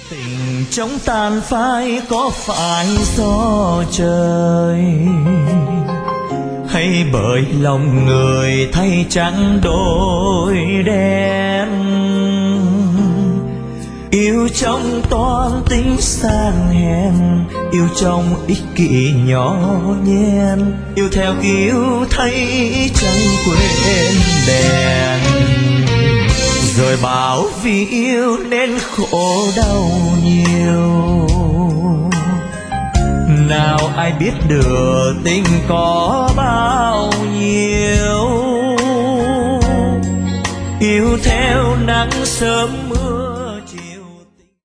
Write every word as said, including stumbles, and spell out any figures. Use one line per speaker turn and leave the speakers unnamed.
Tình trong tàn phai có phải do trời, hay bởi lòng người thay trắng đổi đen? Yêu trong toan tính sang hèn, yêu trong ích kỷ nhỏ nhen, yêu theo kiểu thấy chẳng quên đèn. Rồi bảo vì yêu nên khổ đau nhiều, nào ai biết được tình có bao nhiêu. Yêu theo nắng sớm